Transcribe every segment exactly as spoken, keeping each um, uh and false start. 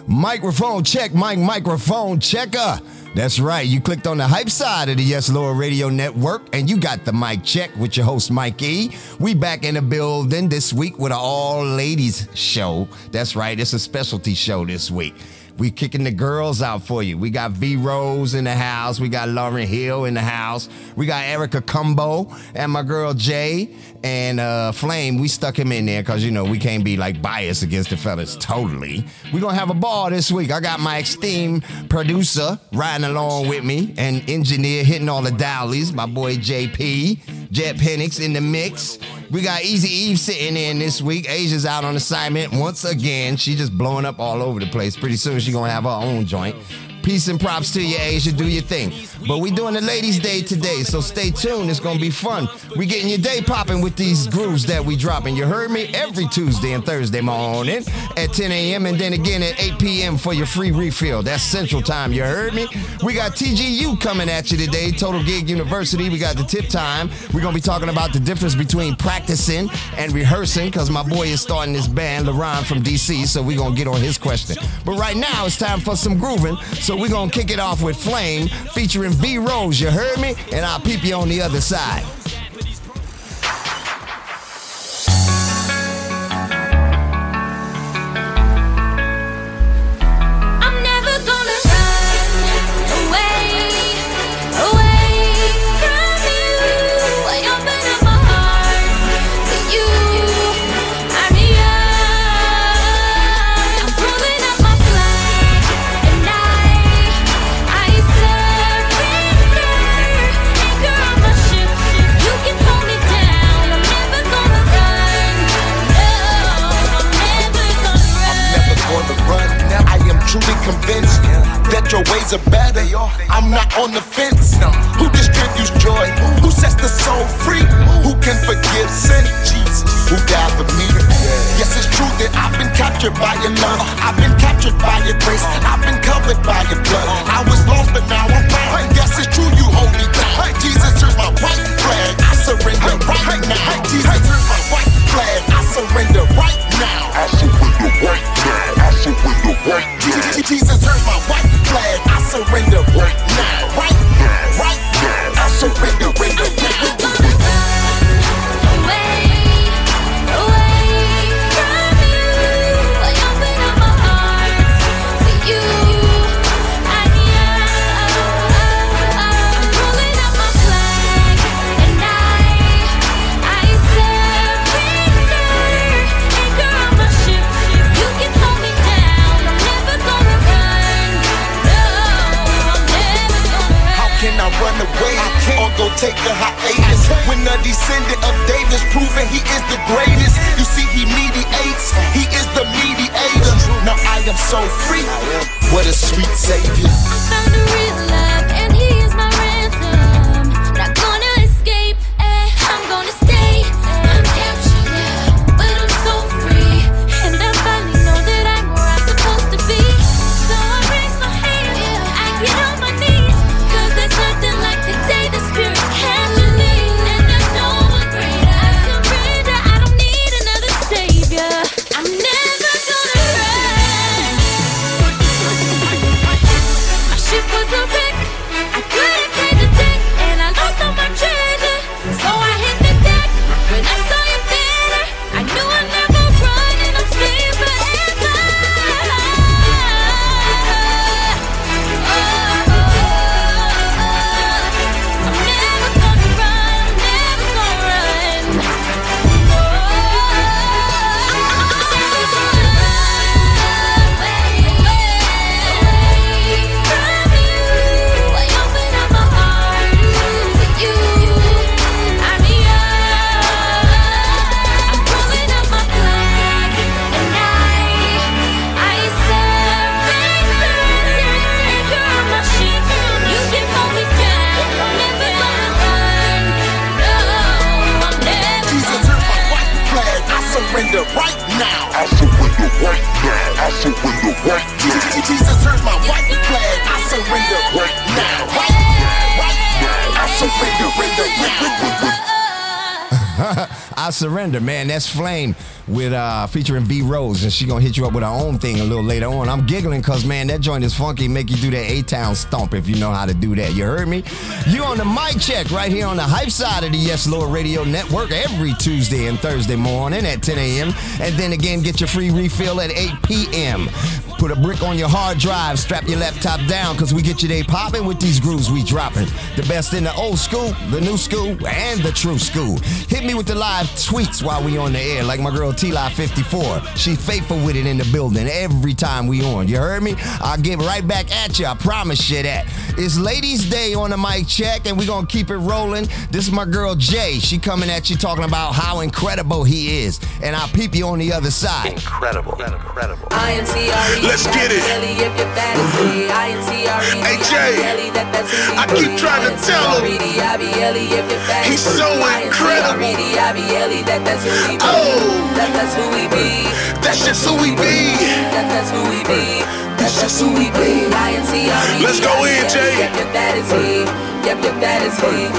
Microphone check, mic microphone checker. That's right, you clicked on the hype side of the Yes Lord Radio Network, and you got the mic check with your host, Mike E. We back in the building this week with an all-ladies show. That's right, it's a specialty show this week. We kicking the girls out for you. We got V Rose in the house. We got Lauren Hill in the house. We got Erica Cumbo and my girl Jay and uh, Flame. We stuck him in there because, you know, we can't be like biased against the fellas totally. We're going to have a ball this week. I got my esteemed producer riding along with me and engineer hitting all the dialies. My boy J P, Jet Penix in the mix. We got Easy Eve sitting in this week. Asia's out on assignment once again. She just blowing up all over the place. Pretty soon she's going to have her own joint. Peace and props to you, Asia. Do your thing. But we doing the Ladies' Day today, so stay tuned. It's going to be fun. We getting your day popping with these grooves that we dropping. You heard me? Every Tuesday and Thursday morning at ten a.m. and then again at eight p.m. for your free refill. That's Central Time. You heard me? We got T G U coming at you today, Total Gig University. We got the tip time. We're going to be talking about the difference between practicing and rehearsing because my boy is starting this band, LaRon from D C, so we're going to get on his question. But right now, it's time for some grooving, so we're going to kick it off with Flame featuring V Rose. You heard me? And I'll peep you on the other side. Truly convinced that your ways are better. I'm not on the fence. Who distributes joy? Who sets the soul free? Who can forgive sin? Jesus, who died for me? Yes, it's true that I've been captured by your love. I've been captured by your grace. I've been covered by your blood. I was lost, but now I'm found. Yes, it's true you hold me down. Jesus, here's my white flag. I surrender right now. Jesus, here's my white flag. I surrender right now. I surrender right now. I surrender right now. Jesus, here's my white flag. I surrender right now. Right now. Right now. I surrender, render now. Run away or go take a hiatus. When the descendant of David's proven he is the greatest. You see, he mediates, he is the mediator. Now I am so free. What a sweet savior. I found a real love and he is my ransom. Not gonna escape, eh, I'm gonna stay. I'm captured, but I'm so free. And I finally know that I'm where I'm supposed to be. So I raise my hand, I get on my knees. There's nothing like the day the Spirit captured me. And there's no one greater. I surrender, I don't need another savior. I'm never gonna run. My ship was a wreck, I couldn't pay the debt. And I lost all my treasure, so I hit the deck. When I saw you better, I knew I'd never run. And I'm staying forever. Surrender right now. I surrender right now. I surrender right now. Jesus, here's my white flag. I surrender right now. Right now. Right now. I surrender, render now. I I Surrender, man. That's Flame with uh, featuring B Rose, and she gonna hit you up with her own thing a little later on. I'm giggling because, man, that joint is funky. Make you do that A-Town stomp if you know how to do that. You heard me? You on the mic check right here on the hype side of the Yes Lord Radio Network every Tuesday and Thursday morning at ten a.m. And then again, get your free refill at eight p.m. Put a brick on your hard drive, strap your laptop down, because we get you day popping with these grooves we dropping. The best in the old school, the new school, and the true school. Hit me with the live tweets while we on the air, like my girl T Live fifty-four. She faithful with it in the building every time we on. You heard me? I'll get right back at you. I promise you that. It's Ladies' Day on the mic check, and we gonna keep it rolling. This is my girl Jay. She coming at you talking about how incredible he is, and I'll peep you on the other side. Incredible, incredible. I N C R E. Let's get it. Hey Jay, I keep trying to tell him he's so incredible. Oh, that's who we be. That's just who we be. That's who we be. That's just who we be. I N C R E. Let's go in, Jay. Yep, yep, that is he. Yep, yep, that is he.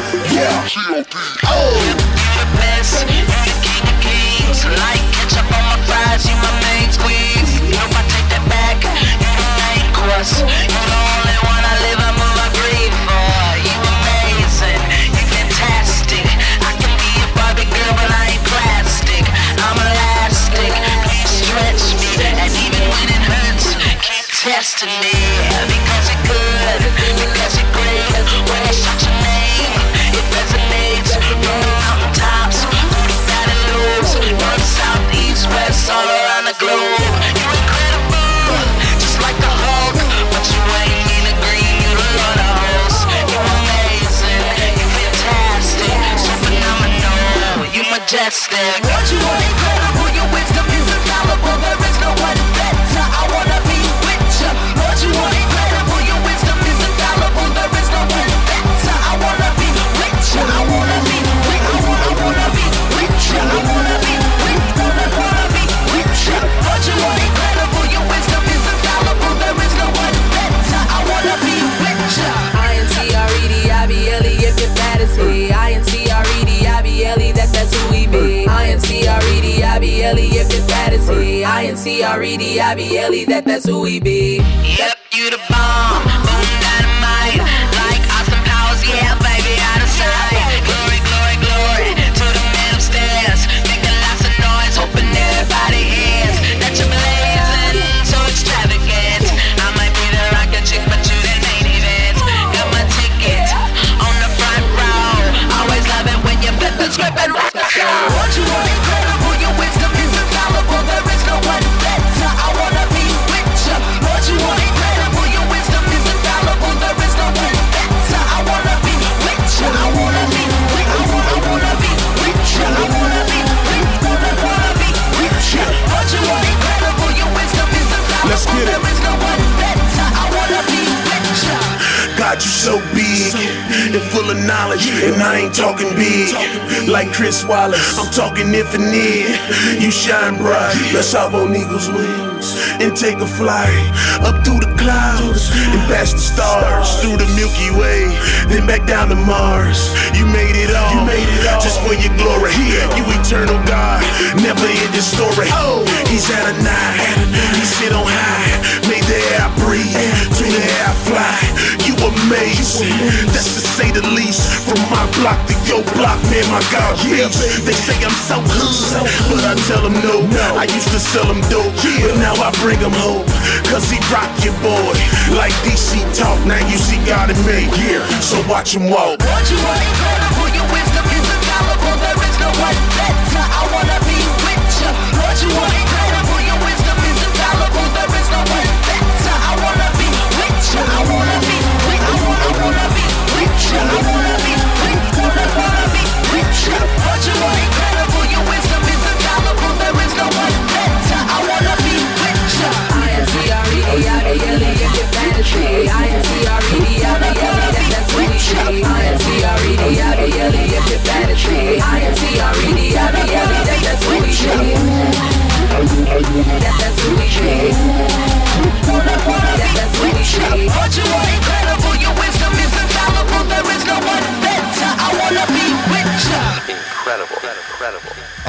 Yeah. Oh. You the best, you the king of kings. Like ketchup on my fries, you my main squeeze. You know I take that back, you the main course. You the only one I live, I move, I breathe for. You amazing, you fantastic. I can be a Barbie girl, but I ain't plastic. I'm elastic, please stretch me. And even when it hurts, keep testing me. Because you're good, because you're great. When I shout your name, it resonates. From the mountaintops, through the valley lows, north, south, east, west, all around the globe. You're incredible, just like the Hulk. But you ain't in the green, you're the Lord of hosts. You're amazing, you're fantastic, so phenomenal, you're majestic. What you want incredible, your wisdom is infallible. There is no one better, I wanna be with you. What you want incredible, your wisdom is infallible. There is no one better, I wanna be with you. I wanna be with you, I wanna, wanna be with you. I wanna be with you, wanna, wanna be with you. What you want incredible, your wisdom is infallible. There is no one better, I wanna be with you. I N C R E D I B L E, if you're bad as he. I N C R E D I B L E, that, that's who we be. I N C R E D I B L E, if you're bad as he. I N C R E D I B L E, that, that's who we be. Yep, you the bomb, boom dynamite, like Austin Powers, yeah, baby, out of sight. Glory, glory, glory, to the man upstairs, making lots of noise, hoping everybody hears that you're blazing, so extravagant. I might be the rocket chick, but you the main event. Got my ticket on the front row, always love it when you flip and script and rock the show. What you want incredible, your wisdom is infallible. There is no one better, I wanna be with you. What you want incredible, your wisdom is infallible. There is no one better, I wanna be with you. I wanna be with you, I wanna, wanna be with you. I wanna be with you, wanna, wanna be with you. What you want incredible, your wisdom is infallible. Let's get it. There is no one better, I wanna be with you. God, you so big and full of knowledge, and I ain't talking big like Chris Wallace. I'm talking infinite. You shine bright. Let's hop on eagle's wings and take a flight up through the clouds and past the stars, through the Milky Way, then back down to Mars. You made it all, you made it all just for your glory. You eternal God, never end the story. He's at a nine, he sit on high, made the air I breathe, to the air I fly. You amazing, that's to say the least. From my block to your block, man, my God, reach. They say I'm so hood, but I tell them no. I used to sell them dope, but now I bring them hope. Cause he rock your boy, like D C talk. Now you see God in me, yeah, so watch him walk. What you want incredible, your wisdom is infallible. There is no one better, I wanna be with you. What you want incredible, your wisdom is infallible. There is no one better, I wanna be with you. I wanna be with you, I wanna, wanna be with you. I wanna be with you, wanna, wanna be with you. What you want incredible, your wisdom is infallible. There is no one better, I wanna be with you. I N C R E D I B L E, if you're bad as he. I N C R E D I B L E, that, that's who we be. I N C R E D I B L E, if you're bad as he. I N C R E D I B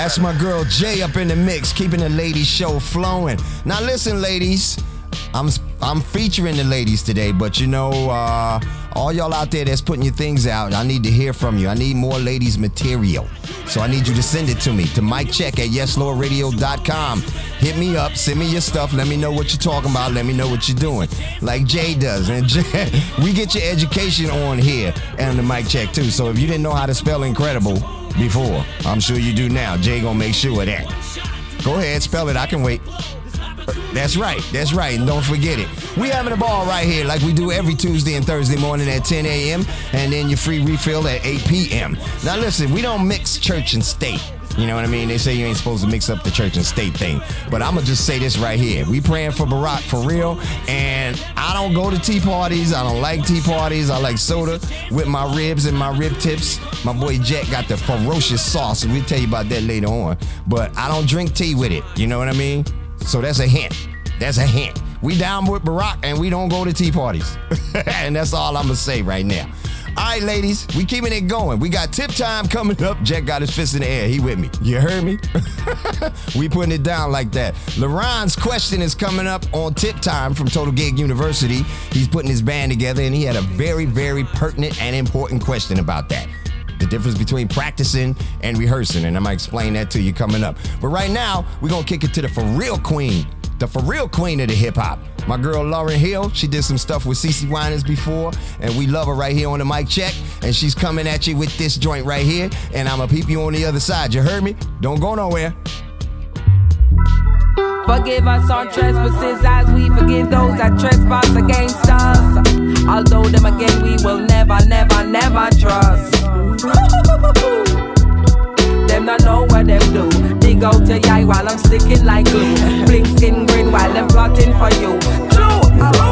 That's my girl Jay up in the mix, keeping the ladies show flowing. Now listen, ladies, I'm I'm featuring the ladies today, but you know, uh, all y'all out there that's putting your things out, I need to hear from you. I need more ladies material. So I need you to send it to me, to Mike Check at yes lord radio dot com. Hit me up, send me your stuff, let me know what you're talking about, let me know what you're doing. Like Jay does. And Jay, we get your education on here and the Mike Check too. So if you didn't know how to spell incredible before, I'm sure you do now. Jay gonna make sure of that. Go ahead, spell it, I can wait. That's right, that's right, and don't forget it. We having a ball right here like we do every Tuesday and Thursday morning at ten a.m. and then your free refill at eight p.m. Now listen, we don't mix church and state. You know what I mean? They say you ain't supposed to mix up the church and state thing. But I'm going to just say this right here. We praying for Barack for real. And I don't go to tea parties. I don't like tea parties. I like soda with my ribs and my rib tips. My boy Jet got the ferocious sauce. And we'll tell you about that later on. But I don't drink tea with it. You know what I mean? So that's a hint. That's a hint. We down with Barack and we don't go to tea parties. And that's all I'm going to say right now. All right, ladies, we keeping it going. We got tip time coming up. Jack got his fist in the air. He with me. You heard me? We putting it down like that. LaRon's question is coming up on tip time from Total Gig University. He's putting his band together, and he had a very, very pertinent and important question about that. The difference between practicing and rehearsing, and I'm going to explain that to you coming up. But right now, we're going to kick it to the For Real Queen. The For Real Queen of the hip-hop. My girl Lauryn Hill, she did some stuff with CeCe Winans before, and we love her right here on the Mic Check, and she's coming at you with this joint right here, and I'm gonna peep you on the other side. You heard me? Don't go nowhere. Forgive us our trespasses as we forgive those that trespass against us. Although them again we will never, never, never trust. Them not know what them do. Dig out your eye while I'm sticking like glue. Blink skin grin while I'm plotting for you. True.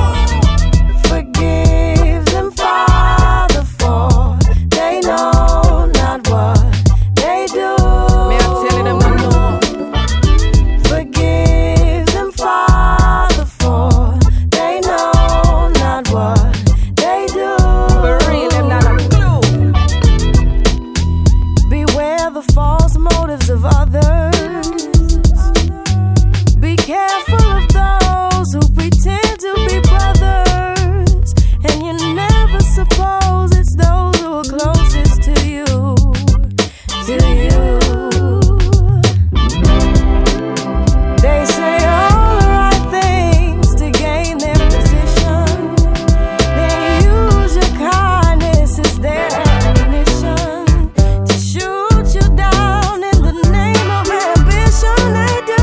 Forgive them, Father, for they know not what they do. Me I'm telling them no. Forgive them, Father, for they know not what they do. For real, them not a clue. Beware the false motives of others. Be careful of those who pretend to be brothers, and you never suppose it's those who are closest to you, to you. They say all the right things to gain their position. They use your kindness as their ammunition to shoot you down in the name of ambition. They do.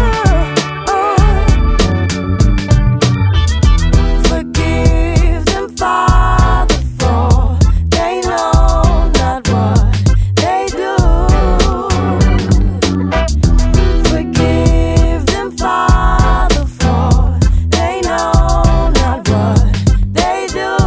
Forgive them, Father, for they know not what they do. Forgive them, Father, for they know not what they do.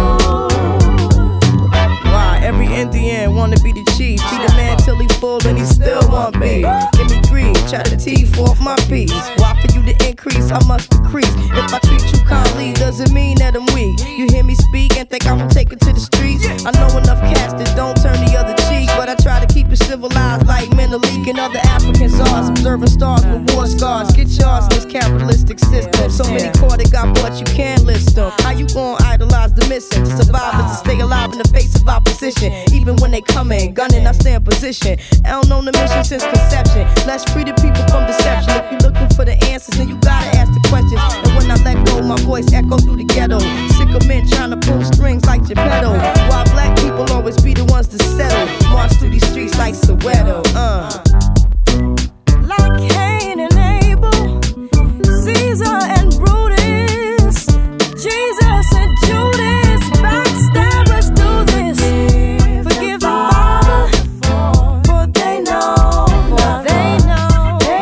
Why every Indian wanna be the chief? Feed a man till he full and he still want beef. Give me greed, try to teeth off my piece. Why for you to increase, I must decrease. If I treat you kindly, doesn't mean that I'm weak. You hear me speak and think I will take it to the streets. I know enough cats that don't turn the other cheek, but I try to keep it civilized like Menelik and other Africans are. Observing stars with war scars. Get yours in this capitalistic system. So many caught it got what you can't list them. How you gon' idolize the missing? To survive is to stay alive in the face of opposition. Even when they come in, gunning, I stay in position. I don't know the mission since conception. Let's free the people from deception. If you're looking for the answers, then you gotta ask the questions. And when I let go, my voice echo through the ghetto. Sick of men trying to pull strings like Geppetto. While black people always be the ones to settle. March through these streets like Soweto. Uh. Like Cain and Abel, Caesar and Brutus, Jesus and Judas, backstabbers do this. Forgive them, Father, for they know, for they know,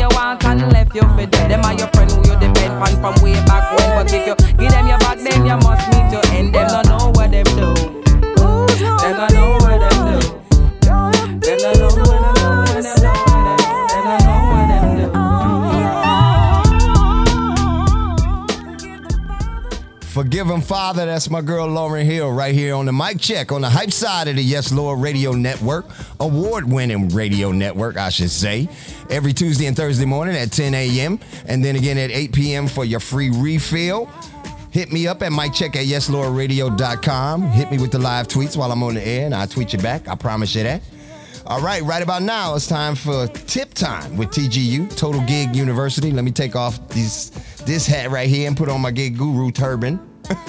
you want and left you for dead. Them are your friend who you depend on from way back when. But if you give them your back, then you must meet your end. Them don't know what them do. Them don't know what them do. Them don't know what them do. Them don't know what them do. Forgive him, Father. That's my girl Lauren Hill right here on the mic check on the hype side of the Yes Lord Radio Network, award-winning radio network, I should say. Every Tuesday and Thursday morning at ten a.m. and then again at eight p.m. for your free refill. Hit me up at mic check at yes lord radio dot com. Hit me with the live tweets while I'm on the air, and I'll tweet you back. I promise you that. All right, right about now, it's time for Tip Time with T G U, Total Gig University. Let me take off these, this hat right here and put on my Gig Guru turban.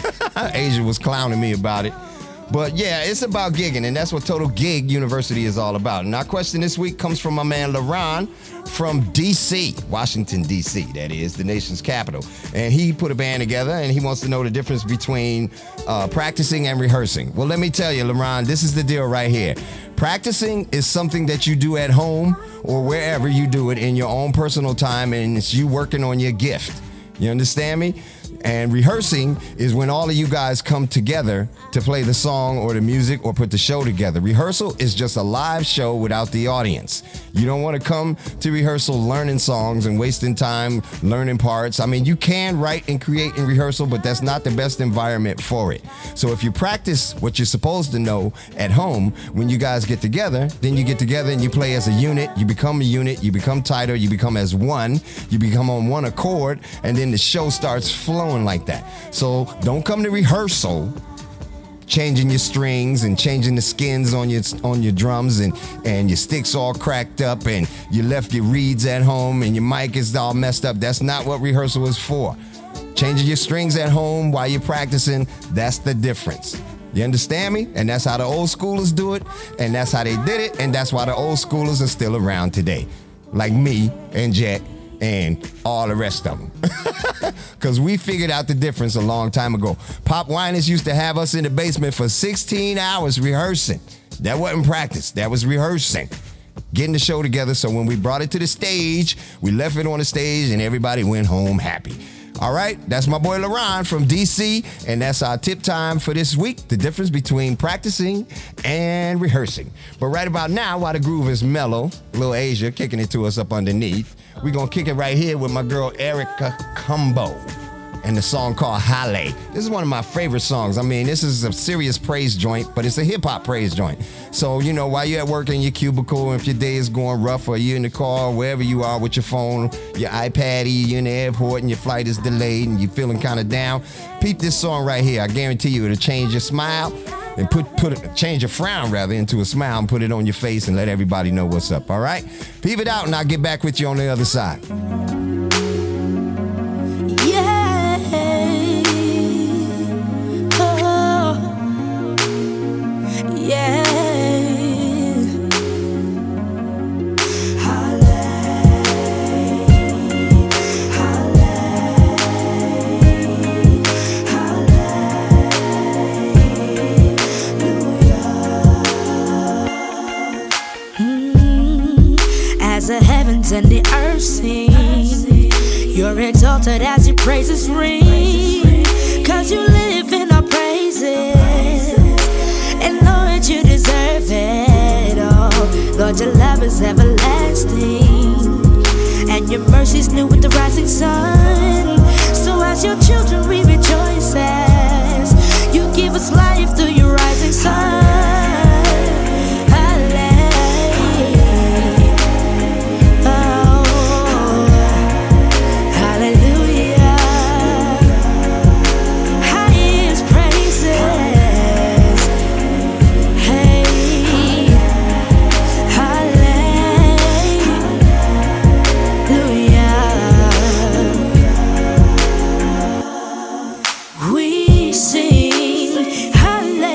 Asia was clowning me about it. But yeah, it's about gigging, and that's what Total Gig University is all about. And our question this week comes from my man LaRon from D C, Washington, D C, that is, the nation's capital. And he put a band together, and he wants to know the difference between uh, practicing and rehearsing. Well, let me tell you, LaRon, this is the deal right here. Practicing is something that you do at home or wherever you do it in your own personal time, and it's you working on your gift. You understand me? And rehearsing is when all of you guys come together to play the song or the music or put the show together. Rehearsal is just a live show without the audience. You don't want to come to rehearsal learning songs and wasting time learning parts. I mean, you can write and create in rehearsal, but that's not the best environment for it. So if you practice what you're supposed to know at home, when you guys get together, then you get together and you play as a unit. You become a unit. You become tighter. You become as one. You become on one accord, and then the show starts flowing like that. So don't come to rehearsal changing your strings and changing the skins on your on your drums and and your sticks all cracked up and you left your reeds at home and your mic is all messed up. That's not what rehearsal is for. Changing your strings at home while you're practicing, that's the difference. You understand me? And that's how the old schoolers do it, and that's how they did it, and that's why the old schoolers are still around today, like me and Jet and all the rest of them. Because we figured out the difference a long time ago. Pop Winans used to have us in the basement for sixteen hours rehearsing. That wasn't practice. That was rehearsing. Getting the show together so when we brought it to the stage, we left it on the stage and everybody went home happy. All right, that's my boy LaRon from D C, and that's our tip time for this week, the difference between practicing and rehearsing. But right about now, while the groove is mellow, Lil Asia kicking it to us up underneath, we're going to kick it right here with my girl Erica Combo and the song called Halle. This is one of my favorite songs. I mean, this is a serious praise joint, but it's a hip-hop praise joint. So, you know, while you're at work in your cubicle, if your day is going rough or you're in the car, wherever you are with your phone, your iPad, you're in the airport and your flight is delayed and you're feeling kind of down, peep this song right here. I guarantee you it'll change your smile and put put it, change your frown, rather, into a smile and put it on your face and let everybody know what's up, all right? Peep it out and I'll get back with you on the other side. And the earth sing, you're exalted as your praises ring, cause you live in our praises, and Lord, you deserve it all. Lord, your love is everlasting, and your mercy's new with the rising sun. So as your children we rejoice as you give us life through your rising sun. We sing hallelujah.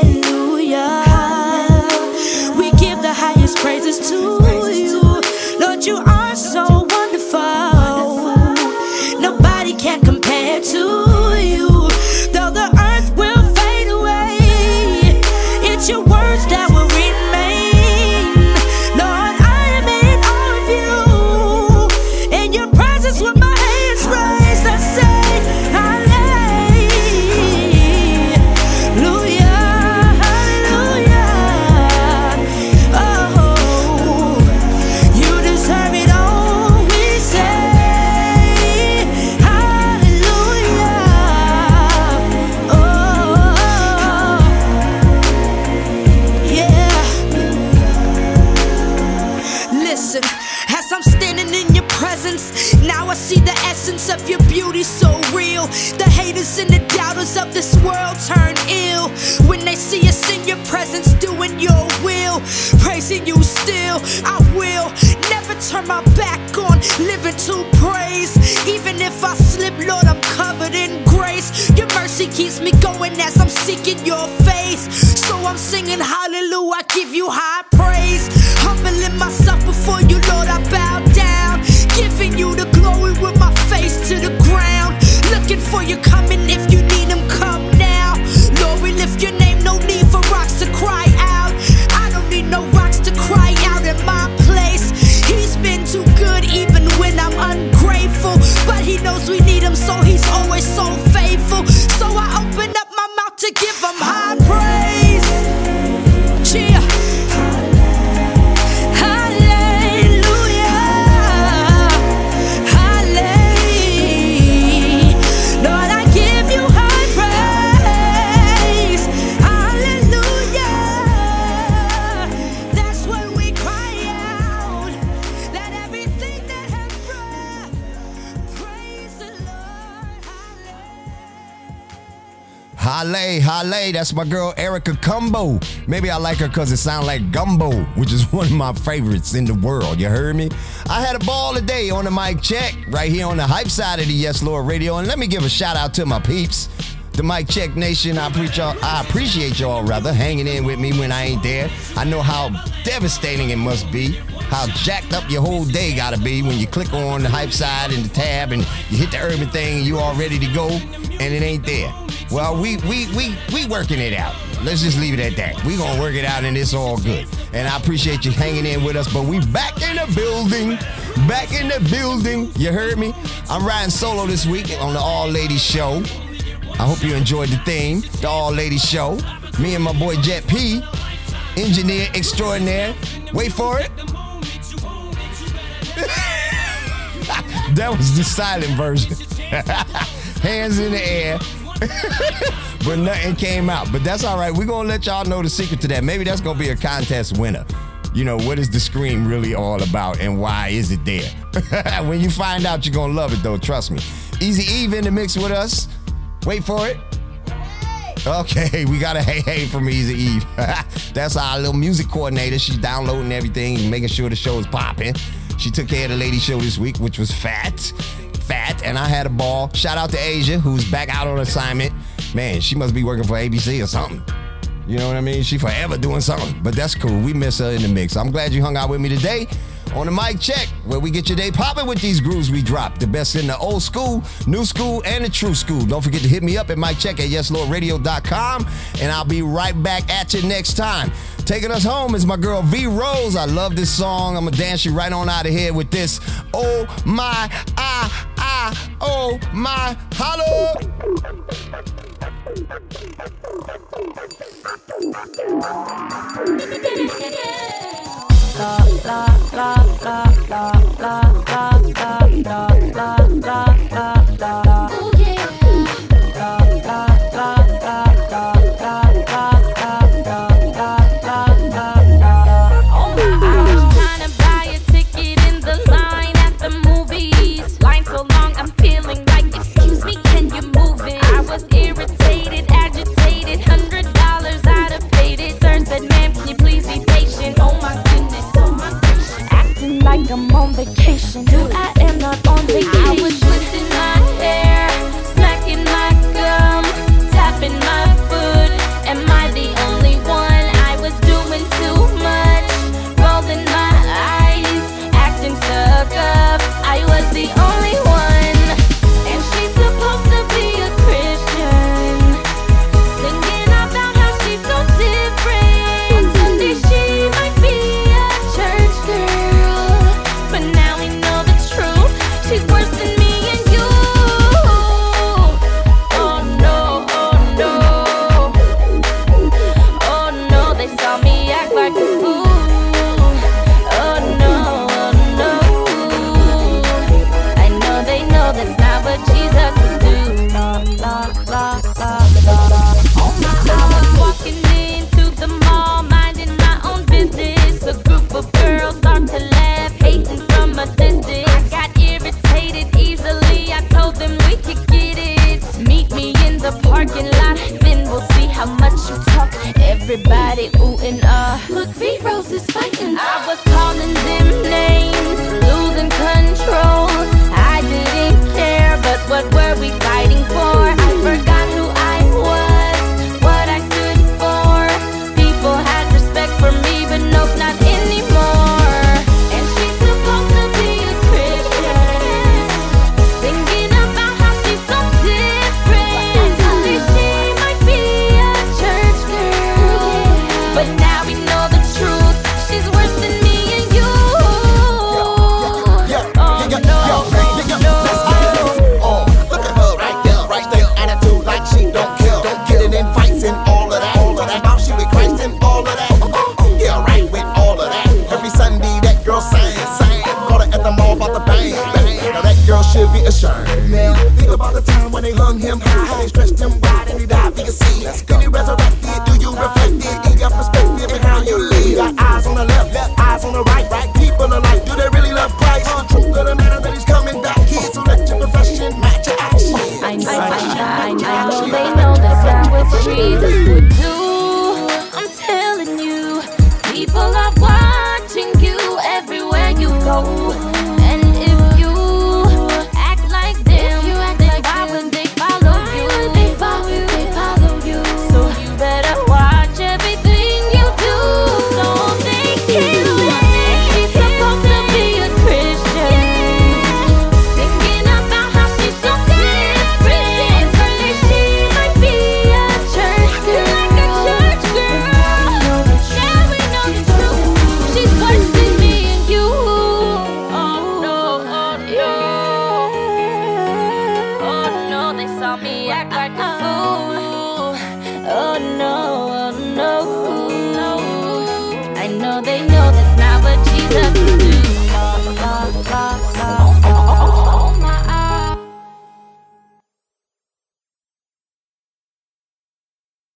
he's so real. The haters and the doubters of this world turn ill when they see us in your presence doing your will. Praising you still, I will never turn my back on living to praise. Even if I slip, Lord, I'm covered in grace. Your mercy keeps me going as I'm seeking your face. So I'm singing hallelujah, I give you high praise. Humbling myself before you, Lord, I bow down. Giving you the glory with my face to the ground. Looking for you coming, if you need him, come now. Lord, we lift your name, no need for rocks to cry out. I don't need no rocks to cry out in my place. He's been too good even when I'm ungrateful. But he knows we need him, so he's always so faithful. So I open up my mouth to give him high praise. Cheer. Halle, Halle, that's my girl Erica Combo. Maybe I like her because it sounds like gumbo, which is one of my favorites in the world. You heard me? I had a ball today on the mic check right here on the hype side of the Yes Lord Radio. And let me give a shout out to my peeps, the Mic Check Nation. I, preach y'all, I appreciate y'all rather hanging in with me when I ain't there. I know how devastating it must be, how jacked up your whole day gotta be when you click on the hype side and the tab and you hit the urban thing and you all ready to go and it ain't there. Well, we we we we working it out. Let's just leave it at that. We gonna work it out and it's all good. And I appreciate you hanging in with us, but we back in the building. Back in the building. You heard me? I'm riding solo this week on the All Ladies Show. I hope you enjoyed the theme, the All Ladies Show. Me and my boy Jet P, engineer extraordinaire. Wait for it. That was the silent version. Hands in the air. But nothing came out. But that's all right. We're going to let y'all know the secret to that. Maybe that's going to be a contest winner. You know, what is the scream really all about and why is it there? When you find out, you're going to love it, though. Trust me. Easy Eve in the mix with us. Wait for it. Okay, we got a hey hey from Easy Eve. That's our little music coordinator. She's downloading everything and making sure the show is popping. She took care of the lady show this week, which was fat. Fat, and I had a ball. Shout out to Asia, who's back out on assignment. Man, she must be working for A B C or something. You know what I mean? She forever doing something, but that's cool. We miss her in the mix. I'm glad you hung out with me today on the Mic Check, where we get your day popping with these grooves we drop. The best in the old school, new school, and the true school. Don't forget to hit me up at mic check at yes lord radio dot com, and I'll be right back at you next time. Taking us home is my girl V Rose. I love this song. I'm gonna dance you right on out of here with this. Oh my, ah, ah, oh my, holla. La la la la la la la la la la la la la. Oh yeah. La la la la la la la la la la la. Oh my! I was trying to buy a ticket in the line at the movies. Line so long, I'm feeling like, excuse me, can you move it? I was irritated, agitated, hundred dollars I'd have paid it. Sir said, ma'am, can you please be patient? Oh my goodness. Acting like I'm on vacation. Do I am not on vacation. I was twisting my hair, smacking my gum, tapping my foot. Am I the only one? I was doing too much, rolling my eyes, acting stuck up. I was the only one, and she's supposed to be a Christian, singing about how she's so different. On Sunday she might be a church girl, but now we know the truth. She's worse than me and you. Oh no, oh no, oh no, they saw me act like a fool. Oh no, oh no, I know they know that's not what Jesus would do. La la la la la. Oh my, I was walking into the mall, minding my own business. A group of girls start to laugh, hating from a distance. I got irritated easily. shine. Now, think about the time when they hung him high. They stretched him wide and he died for your seed. Then he resurrected, do you reflect it in your perspective and how you lead? Got eyes on the left, left, eyes on the right, right. People alike, do they really love Christ? The truth of the matter that he's coming back here. So let your profession match your action. I know, I, I, I know they know that's not what Jesus would do. I'm telling you, people are watching you everywhere you go. And if you act like them, you act then like why would they follow you? They follow, they follow you. So you better watch everything you do, so they can let. She's supposed to be a Christian, singing about how she's so different. So that she might be a church girl, like a church girl. Now we know the truth. She's worse than me and you. Oh no, oh no, oh no. They saw me act like a fool. Oh no, oh no. I know they know that's not what Jesus